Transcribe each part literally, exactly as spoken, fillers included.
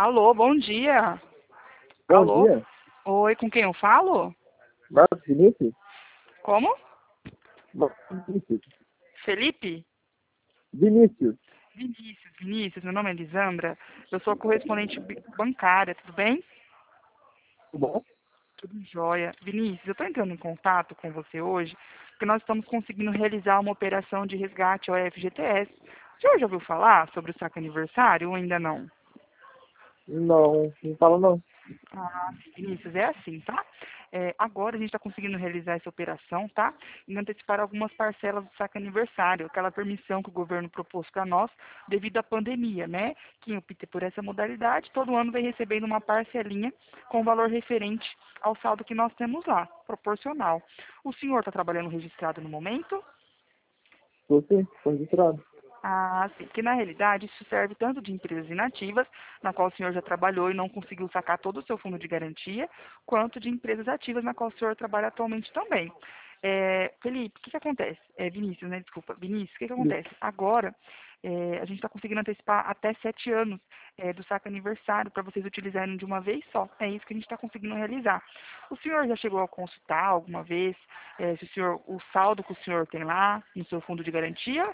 Alô, bom dia. Bom Alô? dia. Oi, com quem eu falo? Marcos Vinícius? Como? Marcos Vinícius. Felipe? Vinícius. Vinícius, Vinícius, meu nome é Lisandra. Eu sou a correspondente bi- bancária, tudo bem? Tudo bom? Tudo jóia. Vinícius, eu estou entrando em contato com você hoje porque nós estamos conseguindo realizar uma operação de resgate ao F G T S. O senhor já ouviu falar sobre o saque aniversário ou ainda não? Não, não fala não. Ah, sim, Vinícius, é assim, tá? É, agora a gente está conseguindo realizar essa operação, tá? E antecipar algumas parcelas do saque aniversário, aquela permissão que o governo propôs para nós devido à pandemia, né? Quem opta por essa modalidade, todo ano vem recebendo uma parcelinha com valor referente ao saldo que nós temos lá, proporcional. O senhor está trabalhando registrado no momento? Estou sim, estou registrado. Ah, sim. Porque na realidade isso serve tanto de empresas inativas, na qual o senhor já trabalhou e não conseguiu sacar todo o seu fundo de garantia, quanto de empresas ativas na qual o senhor trabalha atualmente também. É, Felipe, o que, que acontece? É, Vinícius, né? Desculpa. Vinícius, o que, que Isso. acontece? Agora, é, a gente está conseguindo antecipar até sete anos é, do saque aniversário para vocês utilizarem de uma vez só. É isso que a gente está conseguindo realizar. O senhor já chegou a consultar alguma vez é, se o, senhor, o saldo que o senhor tem lá no seu fundo de garantia?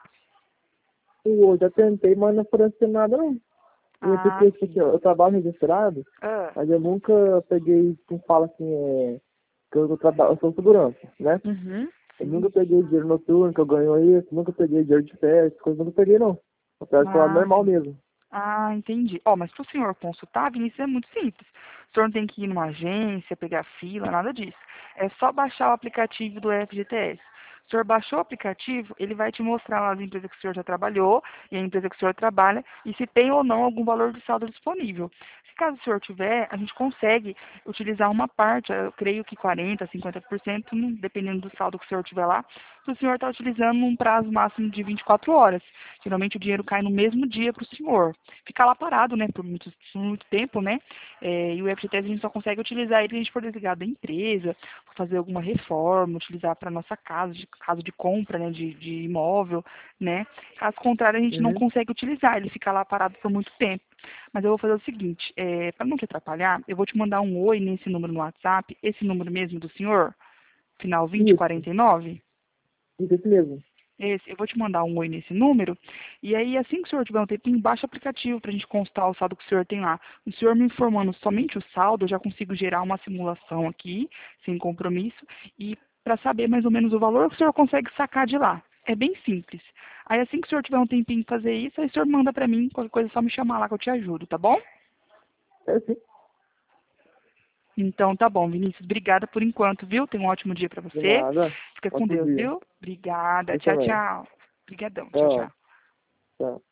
Eu já tentei, mas não apareceu nada não. Eu, Ah, porque, porque sim. eu trabalho registrado, Ah, mas eu nunca peguei, como fala assim, é, que eu, trabalho, eu sou segurança, né? uhum, Eu sim. nunca peguei dinheiro noturno, que eu ganho isso, nunca peguei dinheiro de festa, coisa, nunca peguei não. Eu quero falar Ah, normal mesmo. ah, entendi. Ó, mas para o senhor consultar, Vinícius, é muito simples. O senhor não tem que ir numa agência, pegar fila, nada disso. É só baixar o aplicativo do F G T S. O senhor baixou o aplicativo, ele vai te mostrar lá as empresas que o senhor já trabalhou e a empresa que o senhor trabalha e se tem ou não algum valor de saldo disponível. Se caso o senhor tiver, a gente consegue utilizar uma parte, eu creio que quarenta por cento, cinquenta por cento, hum, dependendo do saldo que o senhor tiver lá, se o senhor está utilizando um prazo máximo de vinte e quatro horas. Geralmente o dinheiro cai no mesmo dia para o senhor. Fica lá parado, né, por muito, por muito tempo, né? É, e o F G T S a gente só consegue utilizar ele se a gente for desligar da empresa, for fazer alguma reforma, utilizar para nossa casa, de, caso de compra, né, de, de imóvel, né? Caso contrário, a gente não Uhum. consegue utilizar, ele fica lá parado por muito tempo. Mas eu vou fazer o seguinte, é, para não te atrapalhar, eu vou te mandar um oi nesse número no WhatsApp, esse número mesmo do senhor, final vinte Isso, quarenta e nove. isso, isso mesmo. Esse, eu vou te mandar um oi nesse número, e aí assim que o senhor tiver um tempinho, baixa o aplicativo para a gente constar o saldo que o senhor tem lá. O senhor me informando somente o saldo, eu já consigo gerar uma simulação aqui, sem compromisso, e para saber mais ou menos o valor que o senhor consegue sacar de lá. É bem simples. Aí assim que o senhor tiver um tempinho de fazer isso, aí o senhor manda para mim, qualquer coisa é só me chamar lá que eu te ajudo, tá bom? É sim, Então tá bom, Vinícius, obrigada por enquanto, viu? Tenha um ótimo dia para de você. nada. Fica com Outro Deus, dia. viu? Obrigada. Eu Tchau, também. tchau. Obrigadão. Tchau, Tchau. tchau. Tchau.